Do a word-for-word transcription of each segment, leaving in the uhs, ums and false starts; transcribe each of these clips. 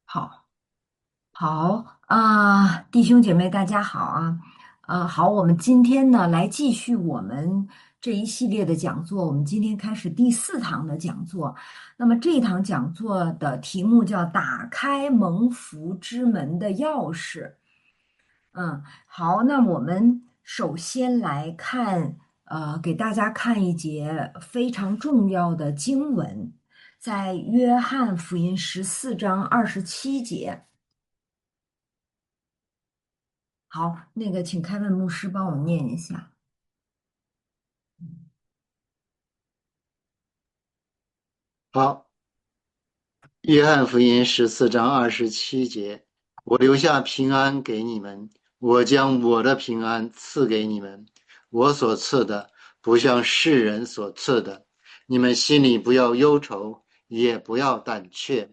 好，好啊，弟兄姐妹，大家好啊。呃，好，我们今天呢来继续我们这一系列的讲座。我们今天开始第四堂的讲座。那么这一堂讲座的题目叫“打开蒙福之门的钥匙”。嗯，好，那我们首先来看，呃，给大家看一节非常重要的经文，在约翰福音十四章二十七节。好，那个请开文牧师帮我念一下。 好，约翰福音十四章二十七节，我留下平安给你们，我将我的平安赐给你们，我所赐的不像世人所赐的，你们心里不要忧愁，也不要胆怯。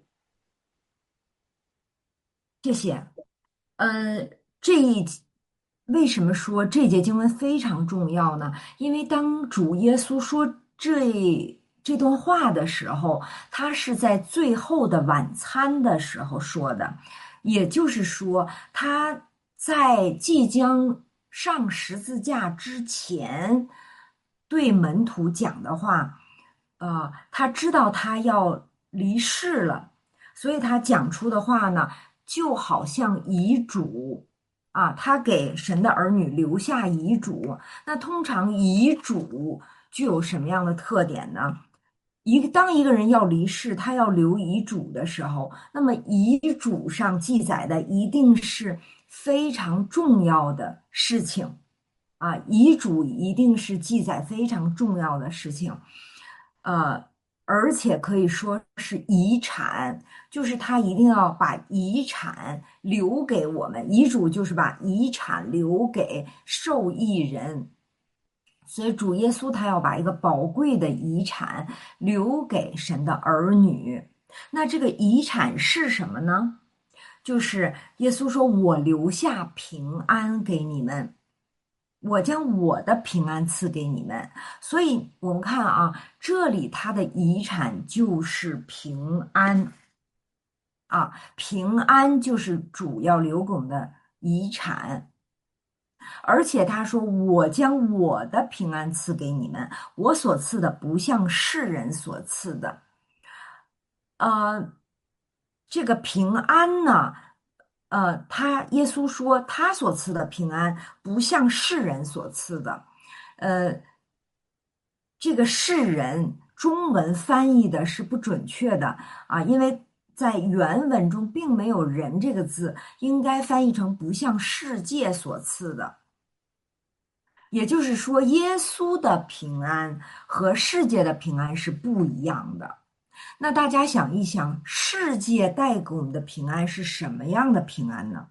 谢谢。呃，这一为什么说这节经文非常重要呢？因为当主耶稣说这这段话的时候，他是在最后的晚餐的时候说的，也就是说，他在即将上十字架之前对门徒讲的话，呃，他知道他要离世了。所以他讲出的话呢，就好像遗嘱啊，他给神的儿女留下遗嘱。那通常遗嘱具有什么样的特点呢？一个当一个人要离世，他要留遗嘱的时候，那么遗嘱上记载的一定是非常重要的事情啊，遗嘱一定是记载非常重要的事情。呃，而且可以说是遗产，就是他一定要把遗产留给我们，遗嘱就是把遗产留给受益人。所以主耶稣他要把一个宝贵的遗产留给神的儿女。那这个遗产是什么呢？就是耶稣说：“我留下平安给你们。”我将我的平安赐给你们，所以我们看啊，这里他的遗产就是平安啊，平安就是主要留给我们的遗产，而且他说：“我将我的平安赐给你们，我所赐的不像世人所赐的。”呃，这个平安呢，呃，他耶稣说他所赐的平安不像世人所赐的。呃，这个世人中文翻译的是不准确的啊，因为在原文中并没有“人”这个字，应该翻译成不像世界所赐的。也就是说，耶稣的平安和世界的平安是不一样的。那大家想一想，世界带给我们的平安是什么样的平安呢？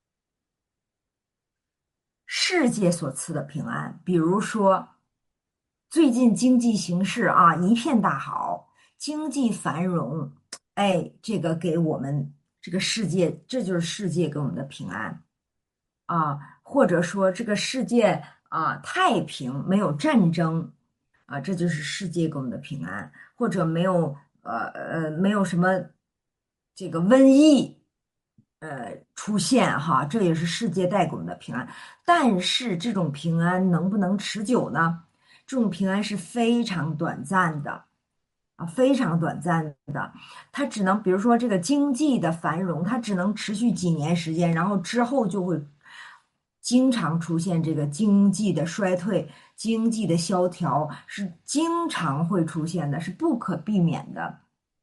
世界所赐的平安，比如说最近经济形势啊一片大好，经济繁荣，哎，这个给我们这个世界，这就是世界给我们的平安啊，或者说这个世界啊太平，没有战争啊，这就是世界给我们的平安，或者没有呃呃没有什么这个瘟疫呃出现哈，这也是世界带给我们的平安。但是这种平安能不能持久呢？这种平安是非常短暂的啊，非常短暂的。它只能，比如说这个经济的繁荣，它只能持续几年时间，然后之后就会经常出现这个经济的衰退、经济的萧条，是经常会出现的，是不可避免的。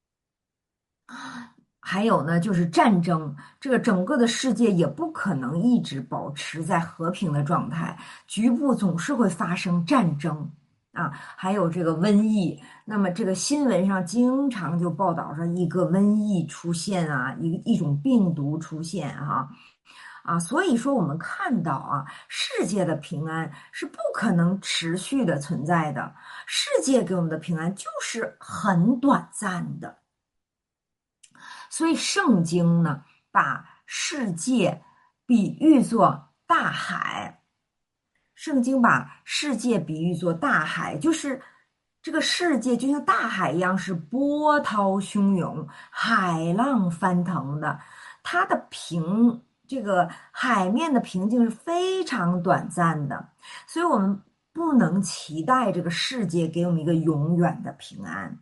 还有呢，就是战争，这个整个的世界也不可能一直保持在和平的状态，局部总是会发生战争啊，还有这个瘟疫。那么这个新闻上经常就报道着一个瘟疫出现啊，一一种病毒出现哈啊，所以说我们看到啊，世界的平安是不可能持续的存在的，世界给我们的平安就是很短暂的。所以圣经呢，把世界比喻作大海。圣经把世界比喻作大海，就是这个世界就像大海一样，是波涛汹涌、海浪翻腾的。它的平，这个海面的平静是非常短暂的，所以我们不能期待这个世界给我们一个永远的平安。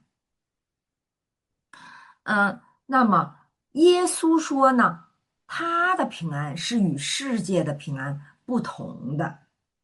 嗯，那么耶稣说呢，他的平安是与世界的平安不同的。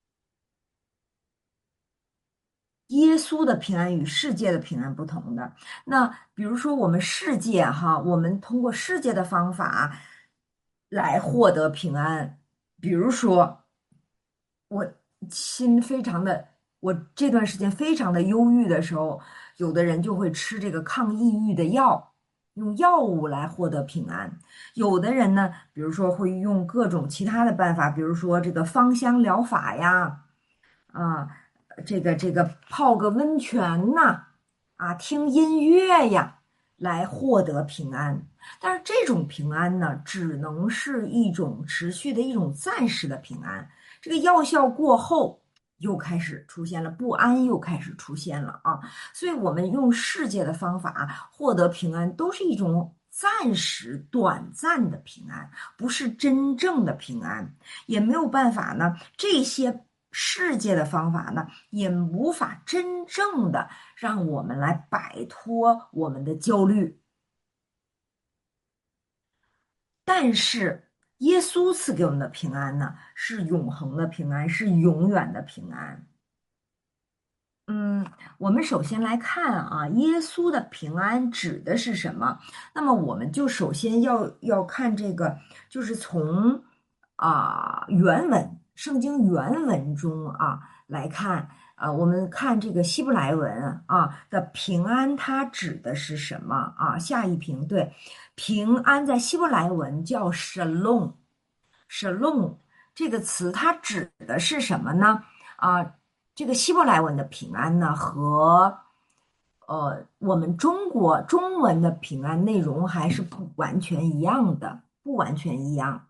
耶稣的平安与世界的平安不同的。那比如说，我们世界哈，我们通过世界的方法来获得平安。比如说，我心非常的，我这段时间非常的忧郁的时候，有的人就会吃这个抗抑郁的药，用药物来获得平安。有的人呢，比如说会用各种其他的办法，比如说这个芳香疗法呀。啊，这个这个泡个温泉呐，啊，听音乐呀，来获得平安。但是这种平安呢，只能是一种持续的一种暂时的平安。这个药效过后，又开始出现了不安，又开始出现了啊。所以，我们用世界的方法获得平安，都是一种暂时、短暂的平安，不是真正的平安，也没有办法呢。这些世界的方法呢，也无法真正的让我们来摆脱我们的焦虑。但是，耶稣赐给我们的平安呢，是永恒的平安，是永远的平安。嗯，我们首先来看啊，耶稣的平安指的是什么？那么我们就首先要要看这个，就是从啊原文，圣经原文中啊来看啊，我们看这个希伯来文啊的平安，它指的是什么啊？下一屏，对，平安在希伯来文叫 shalom，shalom 这个词它指的是什么呢？啊？这个希伯来文的平安呢，和呃我们中国中文的平安内容还是不完全一样的，不完全一样。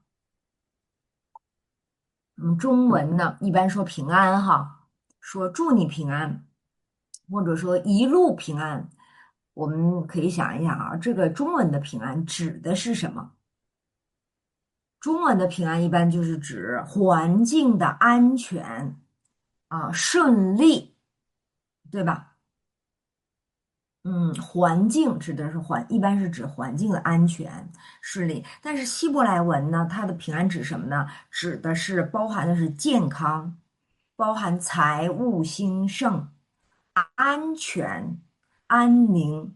嗯，中文呢一般说平安哈，说祝你平安，或者说一路平安。我们可以想一想啊，这个中文的平安指的是什么？中文的平安一般就是指环境的安全啊，顺利，对吧？嗯，环境指的是环，一般是指环境的安全顺利。但是希伯来文呢，它的平安指什么呢？指的是包含的是健康，包含财物兴盛、安全、安宁、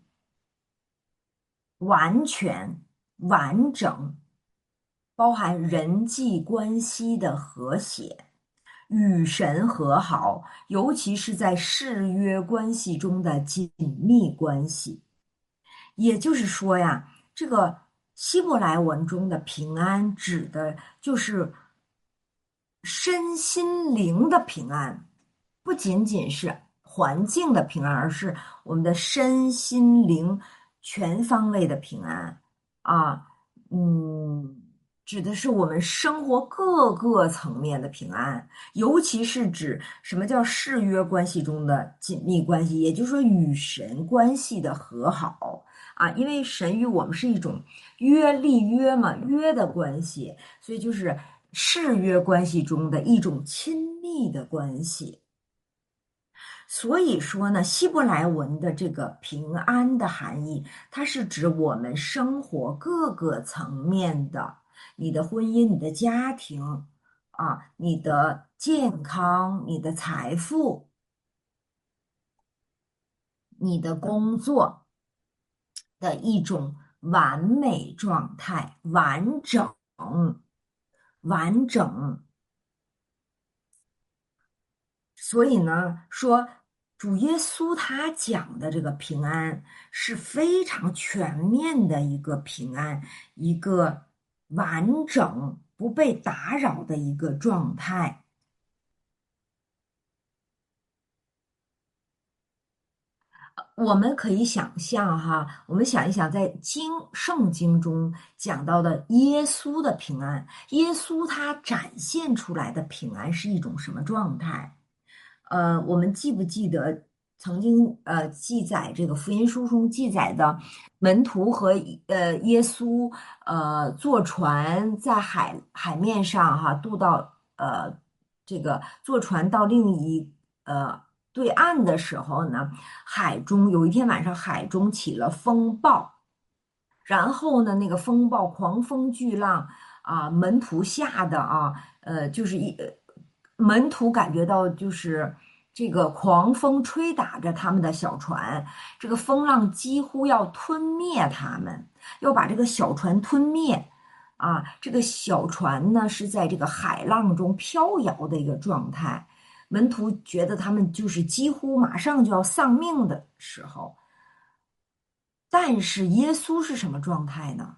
完全、完整，包含人际关系的和谐。与神和好，尤其是在誓约关系中的紧密关系。也就是说呀，这个希伯来文中的平安指的就是身心灵的平安，不仅仅是环境的平安，而是我们的身心灵全方位的平安啊。嗯，指的是我们生活各个层面的平安，尤其是指什么叫誓约关系中的紧密关系，也就是说与神关系的和好。啊，因为神与我们是一种约立约嘛，约的关系，所以就是誓约关系中的一种亲密的关系。所以说呢，希伯来文的这个平安的含义，它是指我们生活各个层面的，你的婚姻、你的家庭啊，你的健康、你的财富、你的工作。的一种完美状态，完整，完整。所以呢，说主耶稣他讲的这个平安是非常全面的一个平安，一个完整不被打扰的一个状态。我们可以想象哈，我们想一想，在经圣经中讲到的耶稣的平安，耶稣他展现出来的平安是一种什么状态？呃，我们记不记得曾经呃记载这个福音书中记载的门徒和呃耶稣呃坐船在海海面上哈渡到呃这个坐船到另一呃对岸的时候呢，海中有一天晚上海中起了风暴。然后呢，那个风暴狂风巨浪啊，门徒吓得啊，呃，就是一呃门徒感觉到就是这个狂风吹打着他们的小船，这个风浪几乎要吞灭他们，要把这个小船吞灭。啊，这个小船呢是在这个海浪中飘摇的一个状态，门徒觉得他们就是几乎马上就要丧命的时候，但是耶稣是什么状态呢？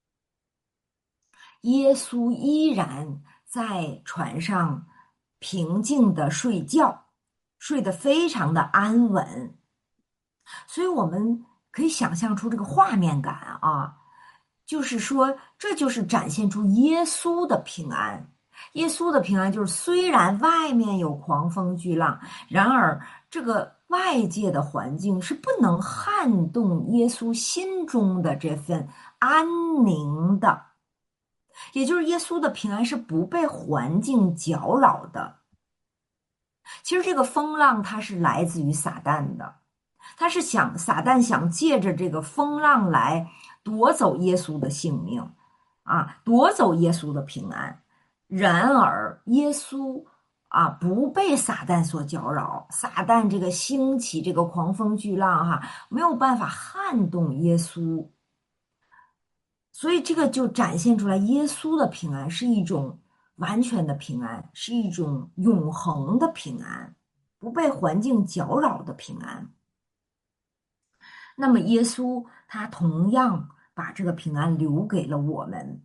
耶稣依然在船上平静的睡觉，睡得非常的安稳，所以我们可以想象出这个画面感啊，就是说，这就是展现出耶稣的平安。耶稣的平安就是，虽然外面有狂风巨浪，然而这个外界的环境是不能撼动耶稣心中的这份安宁的。也就是耶稣的平安是不被环境搅扰的。其实这个风浪它是来自于撒旦的，他是想撒旦想借着这个风浪来夺走耶稣的性命，啊，夺走耶稣的平安。然而耶稣啊不被撒旦所搅扰，撒旦这个兴起这个狂风巨浪哈，没有办法撼动耶稣。所以这个就展现出来，耶稣的平安是一种完全的平安，是一种永恒的平安，不被环境搅扰的平安。那么耶稣他同样把这个平安留给了我们。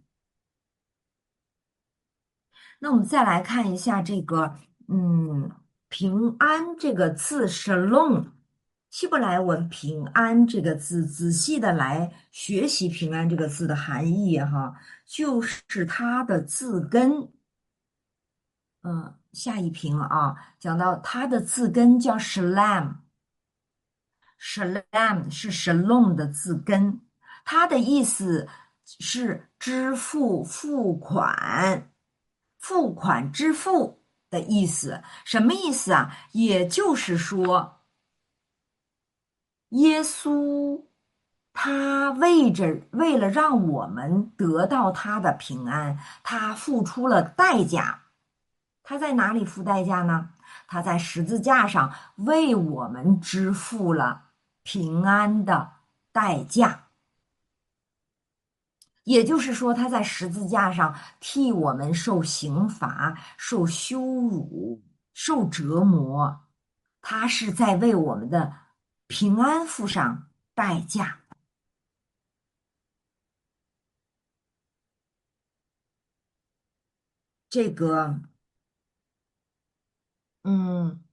那我们再来看一下这个，嗯，平安这个字 shalom，希伯来文平安这个字，仔细的来学习平安这个字的含义哈，就是它的字根。嗯，下一屏啊，讲到它的字根叫 shalom，shalom 是 shalom 的字根，它的意思是支付、付款。付款支付的意思，什么意思啊？也就是说，耶稣他为着为了让我们得到他的平安，他付出了代价。他在哪里付代价呢？他在十字架上为我们支付了平安的代价。也就是说，他在十字架上替我们受刑罚、受羞辱、受折磨，他是在为我们的平安付上代价。这个，嗯，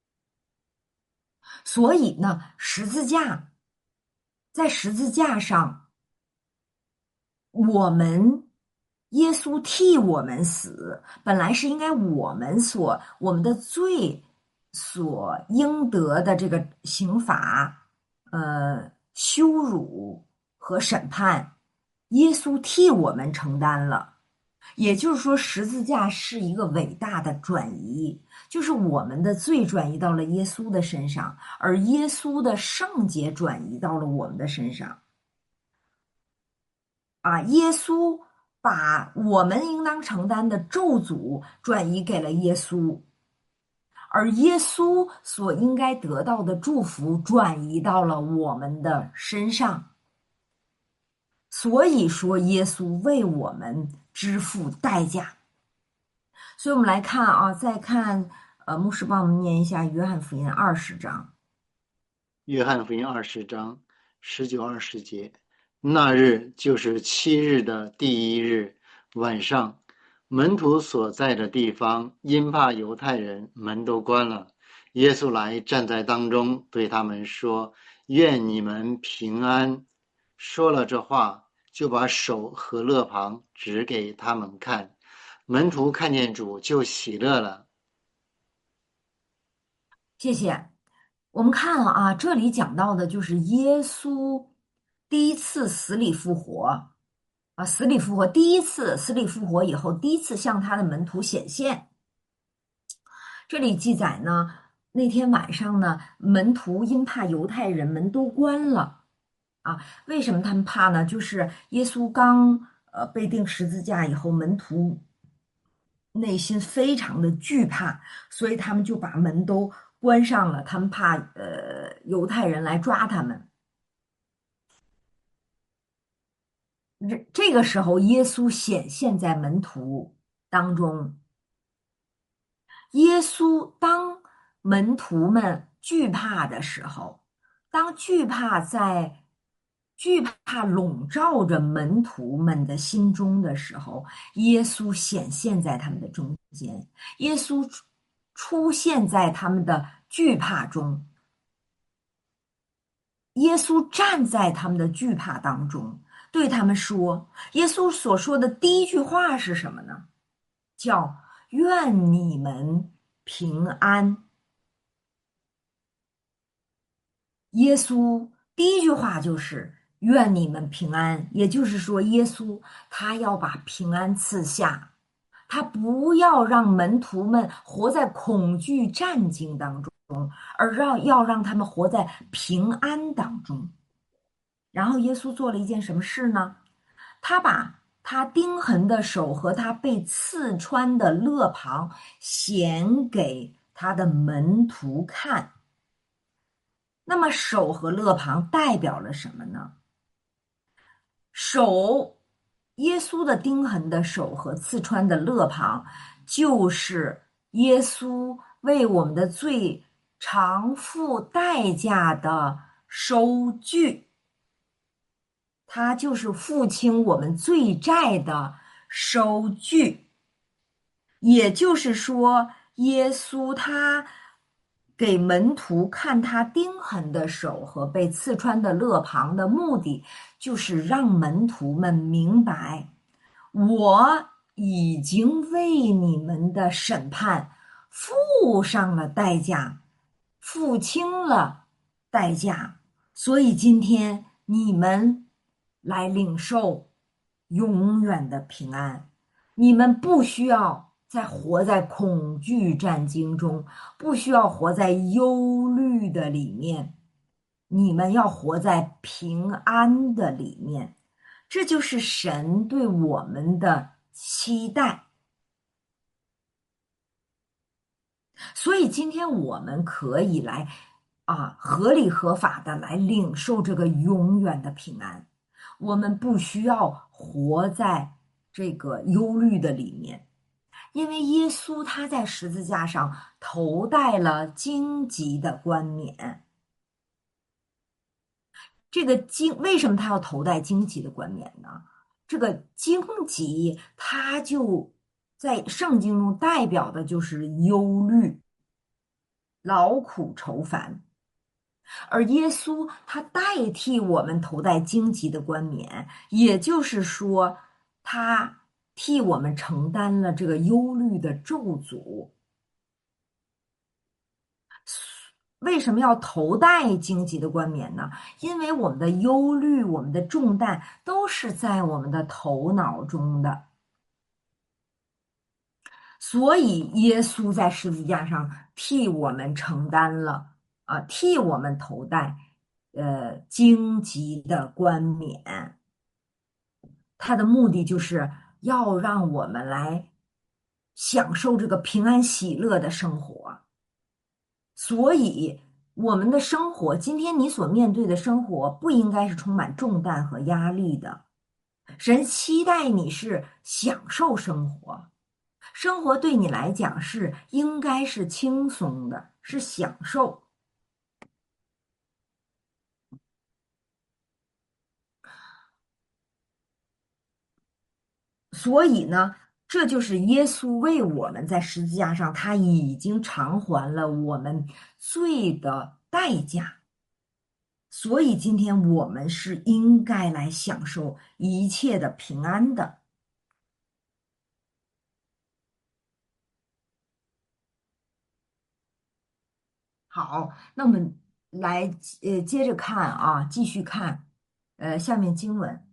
所以呢，十字架在十字架上，我们耶稣替我们死，本来是应该我们所我们的罪所应得的这个刑罚，呃，羞辱和审判，耶稣替我们承担了。也就是说，十字架是一个伟大的转移，就是我们的罪转移到了耶稣的身上，而耶稣的圣洁转移到了我们的身上。啊，耶稣把我们应当承担的咒诅转移给了耶稣，而耶稣所应该得到的祝福转移到了我们的身上。所以说，耶稣为我们支付代价。所以我们来看啊，再看，呃，牧师帮我们念一下《约翰福音》二十章。 约翰福音二十章十九二十节，那日就是七日的第一日晚上，门徒所在的地方，因怕犹太人，门都关了。耶稣来站在当中，对他们说：“愿你们平安。”说了这话，就把手和肋旁指给他们看。门徒看见主，就喜乐了。 谢谢。 我们看啊，这里讲到的就是耶稣第一次死里复活啊，死里复活，第一次死里复活以后，第一次向他的门徒显现。这里记载呢，那天晚上呢，门徒因怕犹太人，门都关了啊。为什么他们怕呢？就是耶稣刚呃被钉十字架以后，门徒内心非常的惧怕，所以他们就把门都关上了，他们怕呃犹太人来抓他们。这这个时候，耶稣显现在门徒当中。耶稣当门徒们惧怕的时候，当惧怕在惧怕笼罩着门徒们的心中的时候，耶稣显现在他们的中间，耶稣出出现在他们的惧怕中，耶稣站在他们的惧怕当中，对他们说，耶稣所说的第一句话是什么呢？叫愿你们平安。耶稣第一句话就是愿你们平安，也就是说，耶稣他要把平安赐下，他不要让门徒们活在恐惧战惊当中，而让要让他们活在平安当中。然后耶稣做了一件什么事呢？他把他钉痕的手和他被刺穿的肋旁显给他的门徒看。那么手和肋旁代表了什么呢？手，耶稣的钉痕的手和刺穿的肋旁，就是耶稣为我们的罪偿付代价的收据，它就是付清我们罪债的收据。也就是说，耶稣他给门徒看他钉痕的手和被刺穿的肋旁的目的，就是让门徒们明白，我已经为你们的审判付上了代价，付清了代价，所以今天你们来领受永远的平安。你们不需要再活在恐惧战惊中，不需要活在忧虑的里面，你们要活在平安的里面。这就是神对我们的期待。所以今天我们可以来啊，合理合法的来领受这个永远的平安。我们不需要活在这个忧虑的里面。因为耶稣他在十字架上头戴了荆棘的冠冕，这个荆为什么他要头戴荆棘的冠冕呢？这个荆棘它就在圣经中代表的就是忧虑、劳苦愁烦，而耶稣他代替我们头戴荆棘的冠冕，也就是说，他替我们承担了这个忧虑的咒诅。为什么要头戴荆棘的冠冕呢？因为我们的忧虑、我们的重担都是在我们的头脑中的，所以耶稣在十字架上替我们承担了啊，替我们头戴呃荆棘的冠冕。他的目的就是要让我们来享受这个平安喜乐的生活。所以，我们的生活，今天你所面对的生活，不应该是充满重担和压力的。神期待你是享受生活，生活对你来讲是应该是轻松的，是享受。所以呢，这就是耶稣为我们在十字架上，他已经偿还了我们罪的代价。所以今天我们是应该来享受一切的平安的。好，那么来呃接着看啊，继续看，呃下面经文，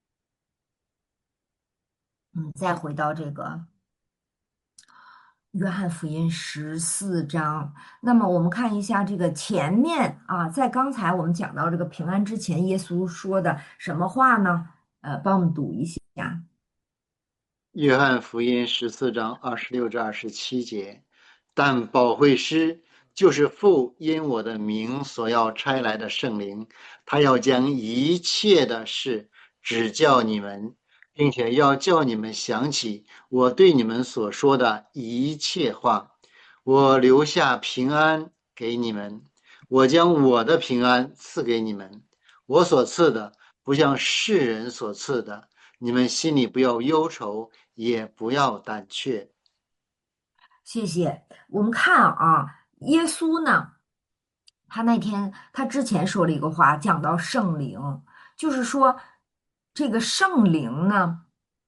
嗯，再回到这个约翰福音十四章。那么我们看一下这个前面啊，在刚才我们讲到这个平安之前，耶稣说的什么话呢？呃，帮我们读一下。 约翰福音十四章二十六至二十七节，但保惠师就是父因我的名所要差来的圣灵，他要将一切的事指教你们，并且要叫你们想起我对你们所说的一切话。我留下平安给你们，我将我的平安赐给你们，我所赐的不像世人所赐的，你们心里不要忧愁，也不要胆怯。 谢谢。我们看啊，耶稣呢，他那天他之前说了一个话，讲到圣灵，就是说这个圣灵呢，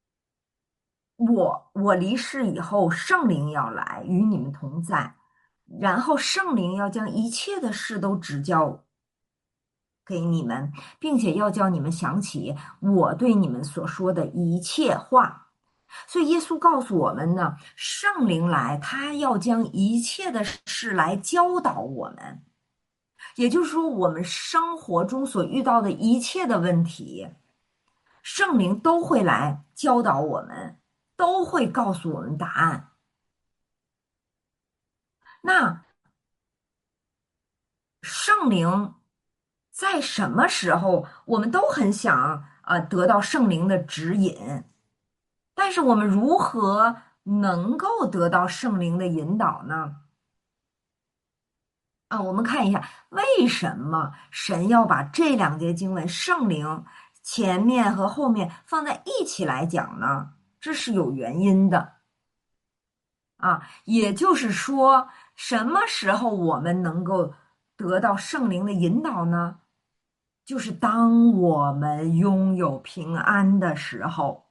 我我离世以后，圣灵要来与你们同在，然后圣灵要将一切的事都指教给你们，并且要叫你们想起我对你们所说的一切话。所以耶稣告诉我们呢，圣灵来，他要将一切的事来教导我们。也就是说，我们生活中所遇到的一切的问题，圣灵都会来教导我们，都会告诉我们答案。那圣灵在什么时候，我们都很想啊、呃得到圣灵的指引，但是我们如何能够得到圣灵的引导呢？啊，我们看一下为什么神要把这两节经文圣灵前面和后面放在一起来讲呢？这是有原因的啊。也就是说，什么时候我们能够得到圣灵的引导呢？就是当我们拥有平安的时候。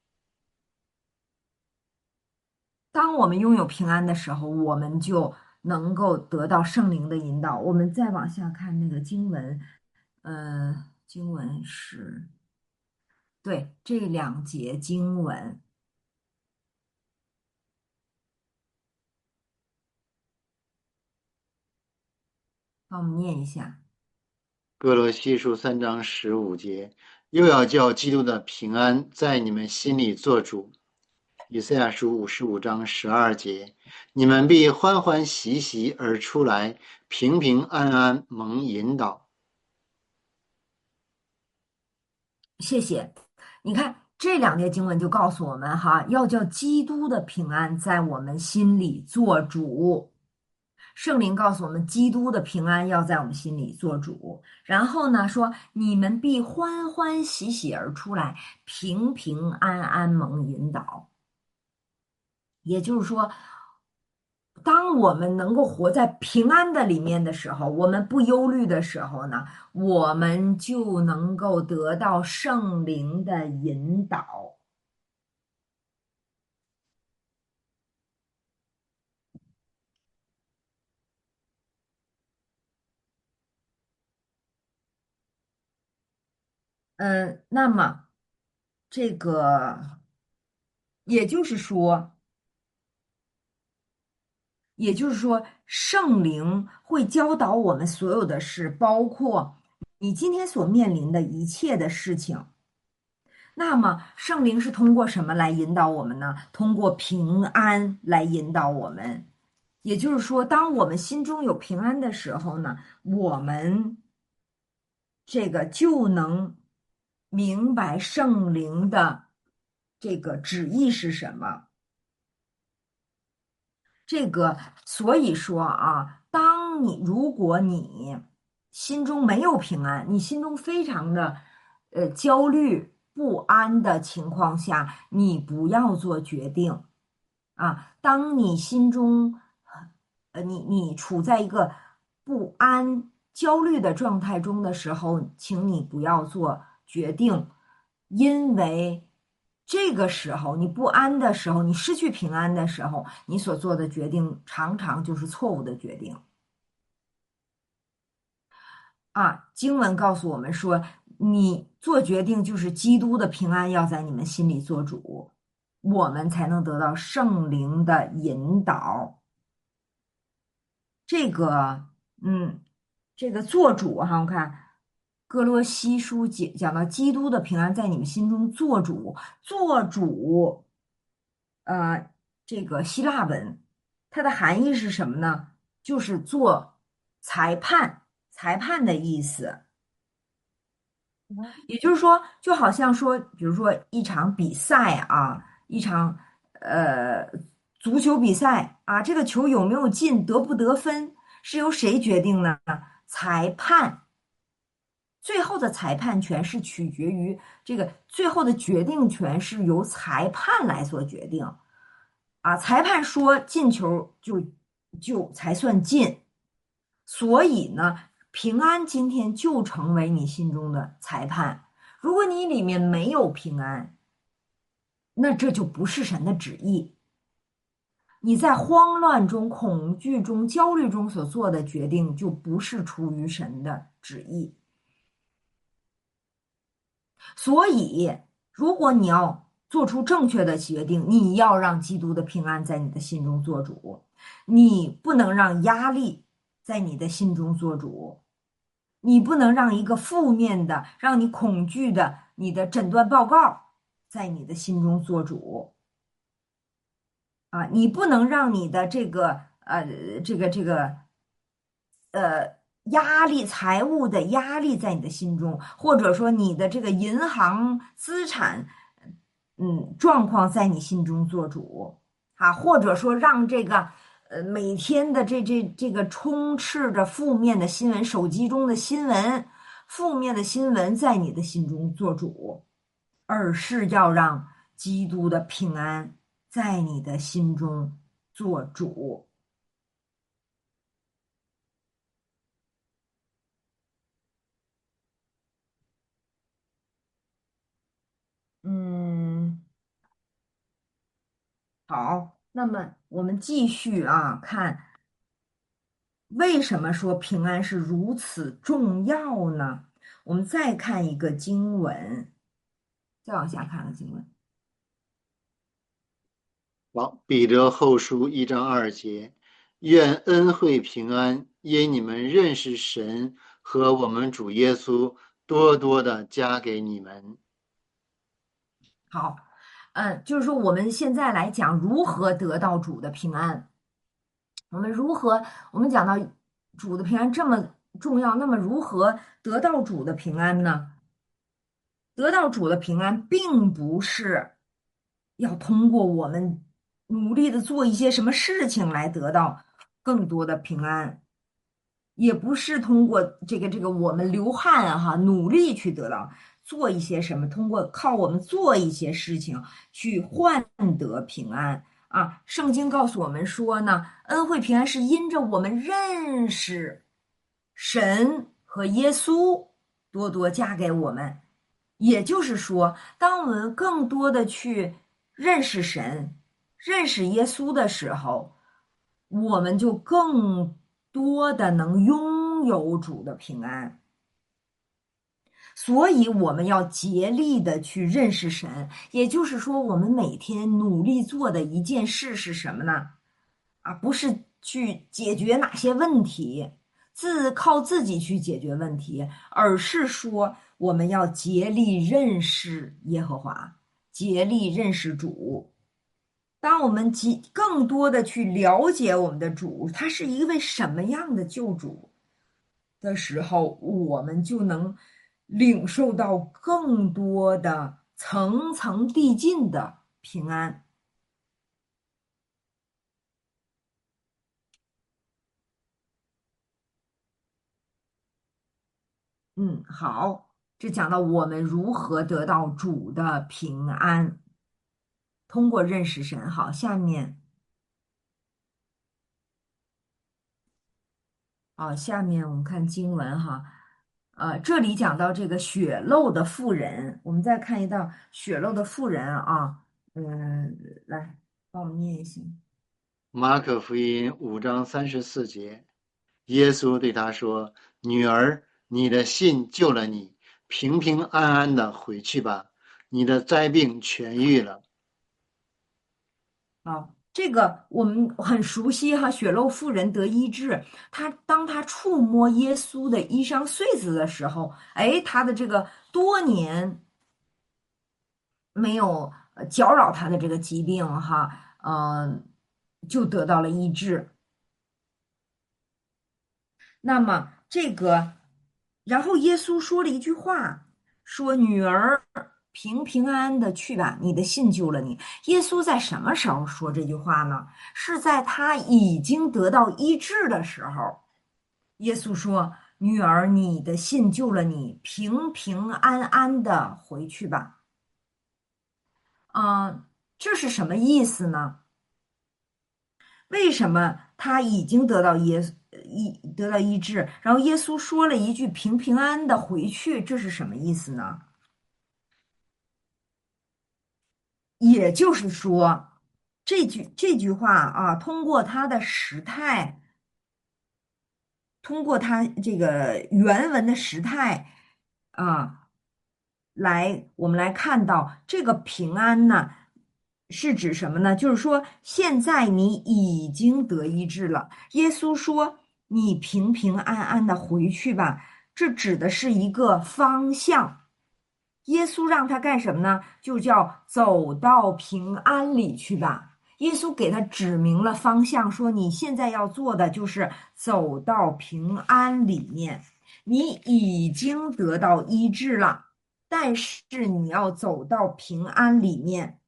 当我们拥有平安的时候，我们就能够得到圣灵的引导。我们再往下看那个经文，呃，经文是，对，这两节经文，帮我们念一下。 哥罗西书三章十五节，又要叫基督的平安在你们心里做主。以赛亚书五十五章十二节，你们必欢欢喜喜而出来，平平安安蒙引导。 谢谢。你看这两节经文就告诉我们哈，要叫基督的平安在我们心里做主。圣灵告诉我们，基督的平安要在我们心里做主。然后呢，说你们必欢欢喜喜而出来，平平安安蒙引导。也就是说，当我们能够活在平安的里面的时候，我们不忧虑的时候呢，我们就能够得到圣灵的引导。嗯，那么这个也就是说。也就是说，圣灵会教导我们所有的事，包括你今天所面临的一切的事情。那么，圣灵是通过什么来引导我们呢？通过平安来引导我们。也就是说，当我们心中有平安的时候呢，我们这个就能明白圣灵的这个旨意是什么。这个，所以说啊，当你如果你心中没有平安，你心中非常的呃焦虑不安的情况下，你不要做决定啊。当你心中呃你你处在一个不安、焦虑的状态中的时候，请你不要做决定，因为。这个时候，你不安的时候，你失去平安的时候，你所做的决定常常就是错误的决定。 啊，经文告诉我们说，你做决定就是基督的平安要在你们心里做主，我们才能得到圣灵的引导。这个，嗯，这个做主哈，我看哥罗西书讲讲到基督的平安在你们心中做主，做主，呃，这个希腊文它的含义是什么呢？就是做裁判，裁判的意思。也就是说，就好像说，比如说一场比赛啊，一场呃足球比赛啊，这个球有没有进，得不得分，是由谁决定呢？裁判，最后的裁判权是取决于这个最后的决定权是由裁判来做决定啊。裁判说进球就就才算进，所以呢，平安今天就成为你心中的裁判。如果你里面没有平安，那这就不是神的旨意。你在慌乱中、恐惧中、焦虑中所做的决定，就不是出于神的旨意。所以，如果你要做出正确的决定，你要让基督的平安在你的心中做主，你不能让压力在你的心中做主。你不能让一个负面的、让你恐惧的你的诊断报告在你的心中做主啊！你不能让你的这个呃这个这个呃压力、财务的压力在你的心中，或者说你的这个银行资产嗯状况在你心中做主啊，或者说让这个。呃，每天的这这这个充斥着负面的新闻，手机中的新闻，负面的新闻在你的心中做主，而是要让基督的平安在你的心中做主。嗯，好，那么我们继续啊，看为什么说平安是如此重要呢？我们再看一个经文，再往下看个经文。 好，彼得后书一章二节，愿恩惠平安因你们认识神和我们主耶稣多多的加给你们。 好，嗯，就是说我们现在来讲如何得到主的平安。我们如何？我们讲到主的平安这么重要，那么如何得到主的平安呢？得到主的平安，并不是要通过我们努力的做一些什么事情来得到更多的平安，也不是通过这个这个我们流汗啊哈努力去得到做一些什么，通过靠我们做一些事情去换得平安啊。圣经告诉我们说呢，恩惠平安是因着我们认识神和耶稣多多加给我们。也就是说，当我们更多的去认识神、认识耶稣的时候，我们就更多的能拥有主的平安。所以，我们要竭力的去认识神。也就是说，我们每天努力做的一件事是什么呢？啊，不是去解决哪些问题，自靠自己去解决问题，而是说我们要竭力认识耶和华，竭力认识主。当我们极更多的去了解我们的主，他是一位什么样的救主的时候，我们就能领受到更多的层层递进的平安。嗯，好，这讲到我们如何得到主的平安，通过认识神。好，下面，好，下面我们看经文哈，呃，这里讲到这个血漏的妇人，我们再看一道血漏的妇人啊，嗯，来帮我们念一下。 马可福音五章三十四节，耶稣对他说：“女儿， 你的信救了你，平平安安的回去吧，你的灾病痊愈了。 好，这个我们很熟悉哈，血漏妇人得医治。她当她触摸耶稣的衣裳穗子的时候，哎，她的这个多年没有呃搅扰她的这个疾病哈，嗯、就得到了医治。那么这个，然后耶稣说了一句话，说：“女儿，平平安安的去吧，你的信救了你。”耶稣在什么时候说这句话呢？是在他已经得到医治的时候。耶稣说：“女儿，你的信救了你，平平安安的回去吧。”嗯，这是什么意思呢？为什么他已经得到耶医得到医治，然后耶稣说了一句平平安安的回去，这是什么意思呢？也就是说，这句这句话啊，通过他的时态，通过他这个原文的时态啊，来我们来看到这个平安呢，是指什么呢？就是说，现在你已经得医治了。耶稣说：“你平平安安的回去吧。”这指的是一个方向。耶稣让他干什么呢？就叫走到平安里去吧。耶稣给他指明了方向，说你现在要做的就是走到平安里面。你已经得到医治了，但是你要走到平安里面。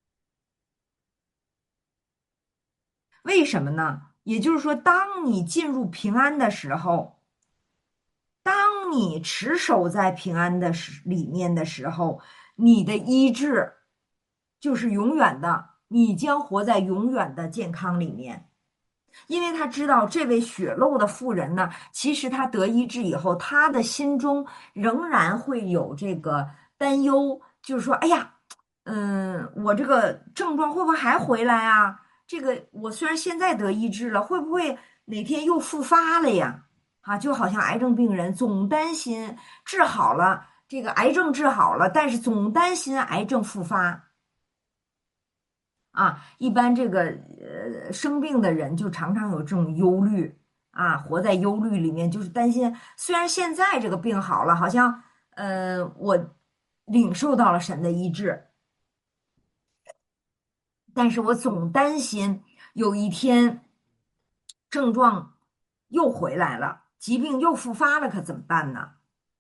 为什么呢？也就是说，当你进入平安的时候，当你持守在平安的时里面的时候，你的医治就是永远的，你将活在永远的健康里面。因为他知道这位血漏的妇人呢，其实他得医治以后，他的心中仍然会有这个担忧，就是说，哎呀，嗯，我这个症状会不会还回来啊？这个我虽然现在得医治了，会不会哪天又复发了呀？啊，就好像癌症病人总担心治好了，这个癌症治好了，但是总担心癌症复发。啊，一般这个呃生病的人就常常有这种忧虑啊，活在忧虑里面，就是担心，虽然现在这个病好了，好像呃我领受到了神的医治，但是我总担心有一天症状又回来了，疾病又复发了，可怎么办呢？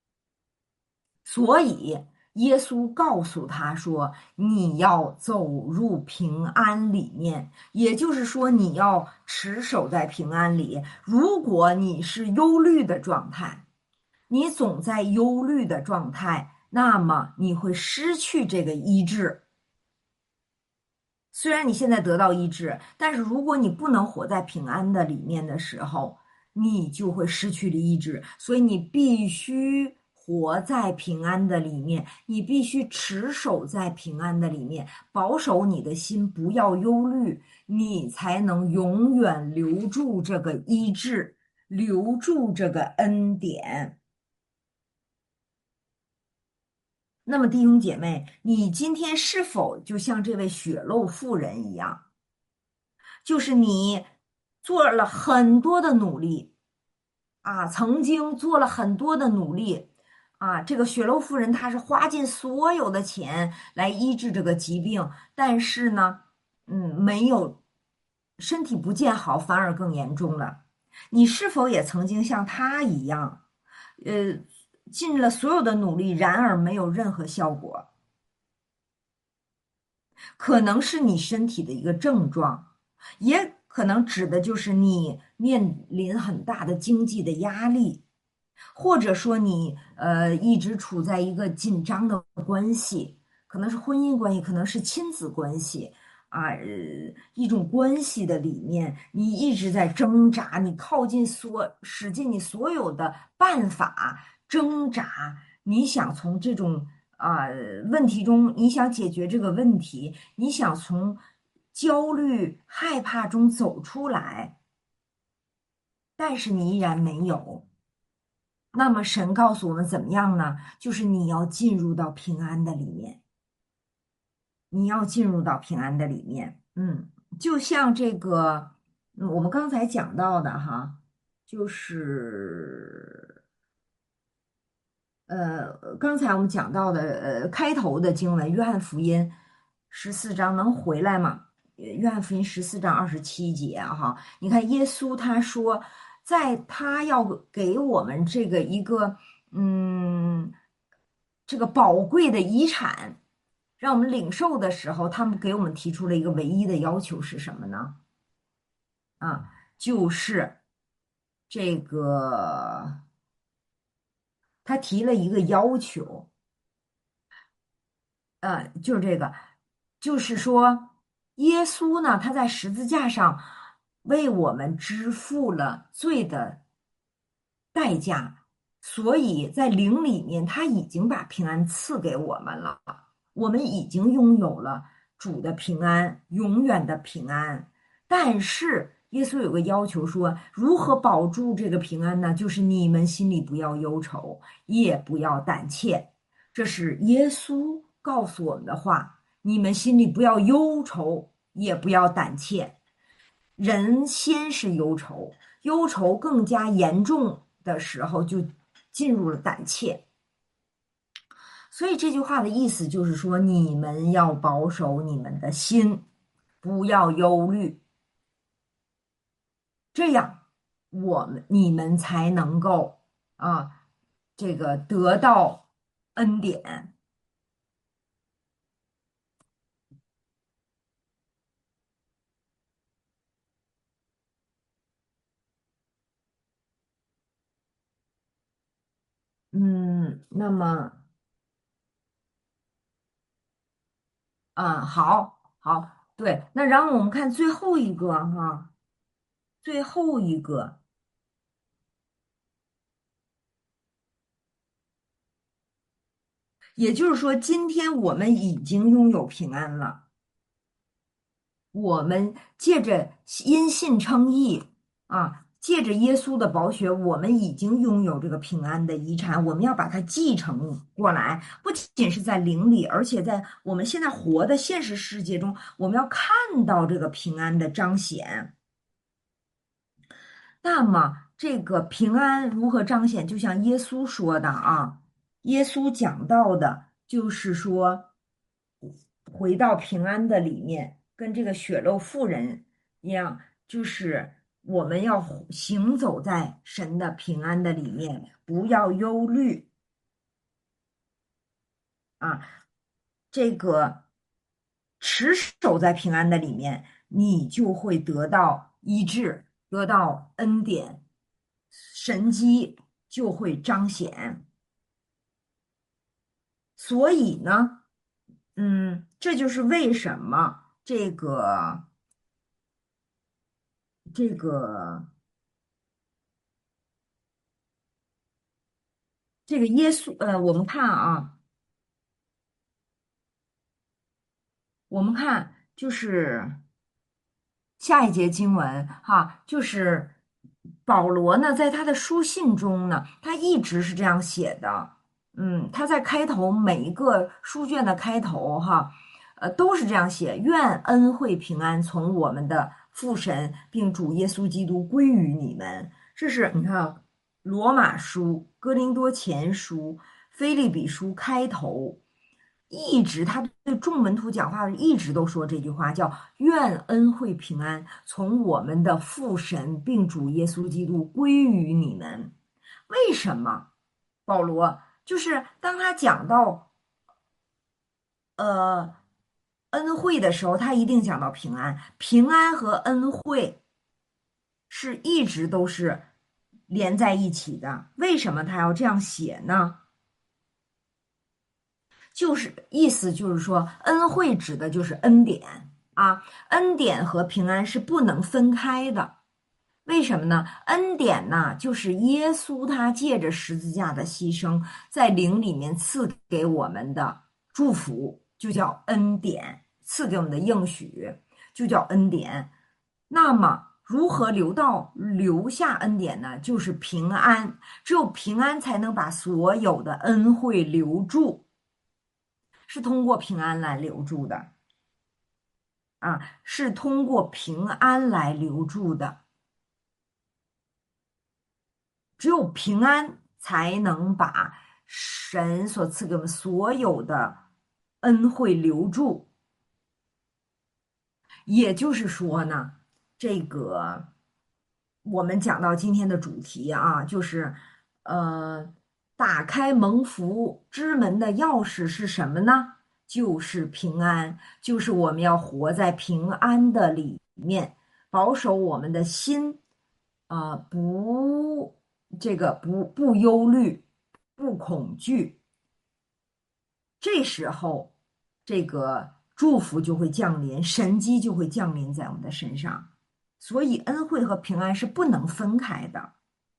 所以耶稣告诉他说：“你要走入平安里面，也就是说，你要持守在平安里。如果你是忧虑的状态，你总在忧虑的状态，那么你会失去这个医治。虽然你现在得到医治，但是如果你不能活在平安的里面的时候，你就会失去了医治。所以你必须活在平安的里面，你必须持守在平安的里面，保守你的心，不要忧虑，你才能永远留住这个医治，留住这个恩典。那么，弟兄姐妹，你今天是否就像这位血漏妇人一样？就是你做了很多的努力啊，曾经做了很多的努力啊。这个血漏妇人她是花尽所有的钱来医治这个疾病，但是呢，嗯，没有身体不见好，反而更严重了。你是否也曾经像她一样，呃，尽了所有的努力，然而没有任何效果？可能是你身体的一个症状，也可能指的就是你面临很大的经济的压力，或者说你呃一直处在一个紧张的关系，可能是婚姻关系，可能是亲子关系啊，呃，一种关系的里面，你一直在挣扎，你靠近所使尽你所有的办法挣扎，你想从这种啊、问题中，你想解决这个问题，你想从焦虑、害怕中走出来，但是你依然没有。 那么神告诉我们怎么样呢？就是你要进入到平安的里面，你要进入到平安的里面。嗯，就像这个，嗯，我们刚才讲到的哈，就是呃，刚才我们讲到的呃开头的经文，约翰福音十四章能回来吗？呃约翰福音十四章二十七节啊哈，你看耶稣他说，在他要给我们这个一个嗯这个宝贵的遗产，让我们领受的时候，他们给我们提出了一个唯一的要求是什么呢？啊，就是这个他提了一个要求。呃，就是这个，就是说，耶稣呢，他在十字架上为我们支付了罪的代价，所以在灵里面，他已经把平安赐给我们了，我们已经拥有了主的平安，永远的平安。但是耶稣有个要求说，如何保住这个平安呢？就是你们心里不要忧愁，也不要胆怯。这是耶稣告诉我们的话。你们心里不要忧愁，也不要胆怯。人先是忧愁，忧愁更加严重的时候，就进入了胆怯。所以这句话的意思就是说，你们要保守你们的心，不要忧虑，这样我们你们才能够啊，这个得到恩典。嗯，那么啊，好，好，对，那然后我们看最后一个哈，最后一个，也就是说，今天我们已经拥有平安了。我们借着因信称义啊，借着耶稣的宝血，我们已经拥有这个平安的遗产。我们要把它继承过来，不仅是在灵里，而且在我们现在活的现实世界中，我们要看到这个平安的彰显。那么，这个平安如何彰显？就像耶稣说的啊，耶稣讲到的，就是说，回到平安的里面，跟这个血肉妇人一样，就是我们要行走在神的平安的里面，不要忧虑啊。这个持守在平安的里面，你就会得到医治，得到恩典，神机就会彰显。所以呢，嗯，这就是为什么这个这个这个耶稣，呃，我们看啊，我们看就是下一节经文哈，就是保罗呢，在他的书信中呢，他一直是这样写的。嗯，他在开头每一个书卷的开头哈，呃，都是这样写：愿恩惠平安从我们的父神并主耶稣基督归于你们。这是你看啊，罗马书、哥林多前书、腓立比书开头。一直他对众门徒讲话，一直都说这句话，叫“愿恩惠平安从我们的父神并主耶稣基督归于你们”。为什么？保罗就是当他讲到呃恩惠的时候，他一定讲到平安，平安和恩惠是一直都是连在一起的。为什么他要这样写呢？就是意思就是说，恩惠指的就是恩典啊，恩典和平安是不能分开的。为什么呢？恩典呢，就是耶稣他借着十字架的牺牲，在灵里面赐给我们的祝福，就叫恩典；赐给我们的应许，就叫恩典。那么， 如何留到留下恩典呢？就是平安，只有平安才能把所有的恩惠留住，是通过平安来留住的啊，是通过平安来留住的。只有平安才能把神所赐给我们所有的恩惠留住。也就是说呢，这个我们讲到今天的主题啊，就是呃，打开蒙福之门的钥匙是什么呢？就是平安，就是我们要活在平安的里面，保守我们的心，啊、不，这个不不忧虑，不恐惧，这时候，这个祝福就会降临，神机就会降临在我们的身上。所以，恩惠和平安是不能分开的。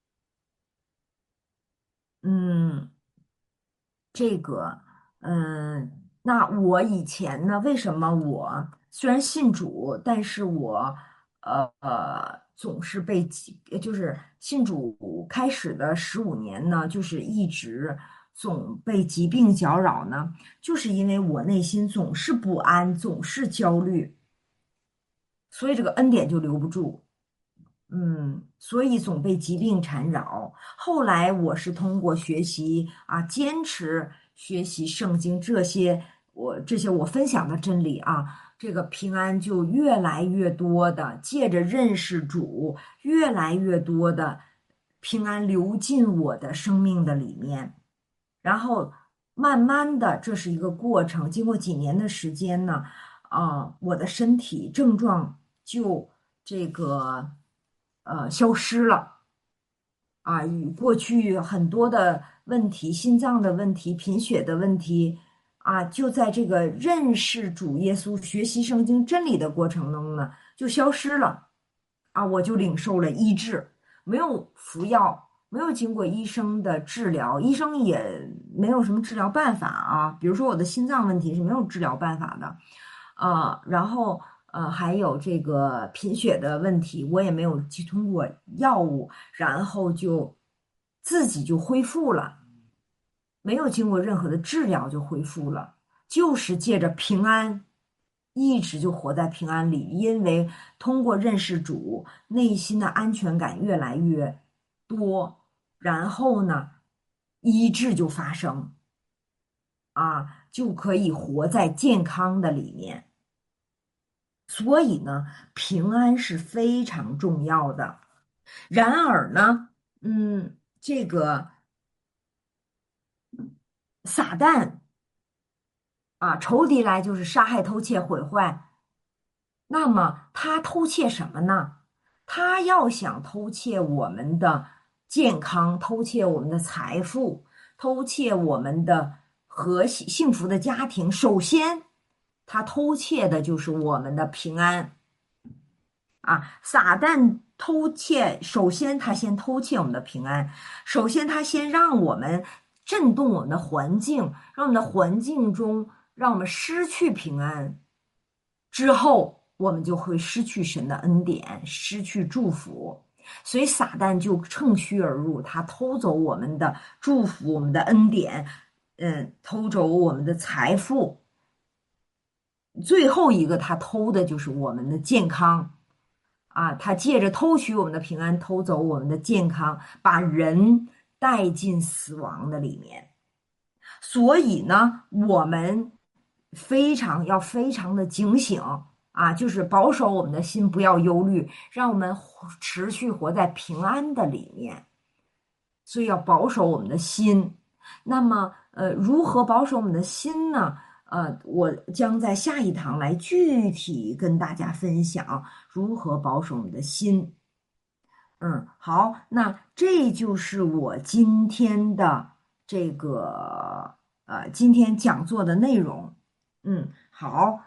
嗯，这个，嗯，那我以前呢，为什么我虽然信主，但是我呃呃总是被疾，就是信主开始的十五年呢，就是一直总被疾病搅扰呢，就是因为我内心总是不安，总是焦虑，所以这个恩典就留不住。嗯，所以总被疾病缠绕。后来我是通过学习啊，坚持学习圣经这些我这些我分享的真理啊，这个平安就越来越多的借着认识主，越来越多的平安流进我的生命的里面。然后慢慢的，这是一个过程，经过几年的时间呢，啊，我的身体症状就这个呃消失了啊，与过去很多的问题，心脏的问题、贫血的问题啊，就在这个认识主耶稣、学习圣经真理的过程中呢，就消失了啊，我就领受了医治，没有服药。没有经过医生的治疗，医生也没有什么治疗办法啊。比如说我的心脏问题是没有治疗办法的，啊，然后呃还有这个贫血的问题，我也没有去通过药物，然后就自己就恢复了，没有经过任何的治疗就恢复了，就是借着平安，一直就活在平安里，因为通过认识主，内心的安全感越来越多，然后呢，医治就发生啊，就可以活在健康的里面。所以呢，平安是非常重要的。然而呢，嗯，这个撒旦啊，仇敌来就是杀害、偷窃、毁坏。那么他偷窃什么呢？他要想偷窃我们的健康，偷窃我们的财富，偷窃我们的和谐幸福的家庭。首先，他偷窃的就是我们的平安啊！撒旦偷窃，首先他先偷窃我们的平安，首先他先让我们震动我们的环境，让我们的环境中让我们失去平安。之后，我们就会失去神的恩典，失去祝福。所以撒旦就趁虚而入，他偷走我们的祝福，我们的恩典，嗯，偷走我们的财富。最后一个，他偷的就是我们的健康啊！他借着偷取我们的平安，偷走我们的健康，把人带进死亡的里面。所以呢，我们非常要非常的警醒啊，就是保守我们的心，不要忧虑，让我们活持续活在平安的里面。所以要保守我们的心。那么，呃，如何保守我们的心呢？呃，我将在下一堂来具体跟大家分享如何保守我们的心。嗯，好，那这就是我今天的这个呃今天讲座的内容。嗯，好。